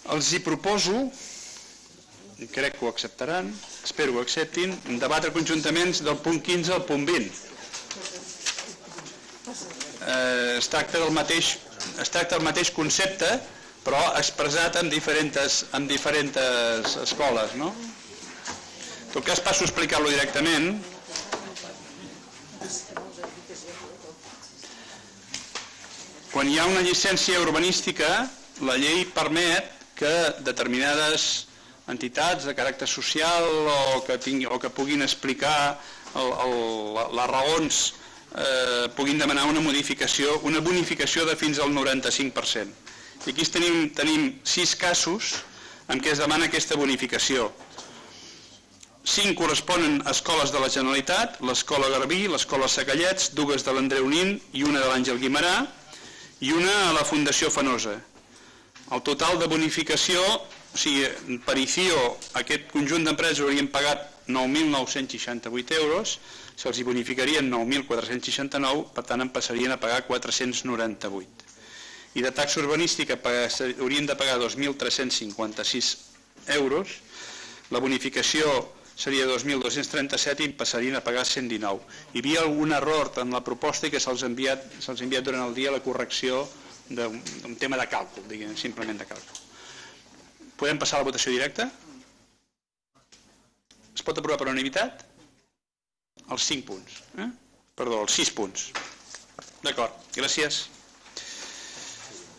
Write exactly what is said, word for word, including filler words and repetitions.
Els hi proposo, i crec que ho acceptaran, espero que ho acceptin, debatre conjuntament del punt quinze al punt vint. Eh, es tracta del mateix, es tracta del mateix concepte, però expressat en diferents, en diferents escoles, no? En tot cas, passo a explicar-lo directament. Quan hi ha una llicència urbanística, la llei permet que determinades entitats de caràcter social o que, tingui, o que puguin explicar el, el, les raons eh, puguin demanar una modificació, una bonificació de fins al noranta-cinc per cent. I aquí tenim, tenim sis casos en què es demana aquesta bonificació. Cinc corresponen a escoles de la Generalitat, l'escola Garbí, l'escola Sacallets, dues de l'Andreu Nin i una de l'Àngel Guimerà i una a la Fundació Fenosa. El total de bonificació, o sigui, per I C I O, aquest conjunt d'empreses haurien pagat nou mil nou-cents seixanta-vuit euros, se'ls bonificarien nou mil quatre-cents seixanta-nou, per tant en passarien a pagar quatre-cents noranta-vuit. I de taxa urbanística haurien de pagar dos mil tres-cents cinquanta-sis euros, la bonificació seria dos mil dos-cents trenta-set i passarien a pagar cent dinou. Hi havia algun error en la proposta i que se'ls ha enviat, se'ls ha enviat durant el dia la correcció d'un tema de càlcul, diguem, simplement de càlcul. Podem passar a la votació directa? Es pot aprovar per unanimitat? Els cinc punts. Eh? Perdó, els sis punts. D'acord, gràcies.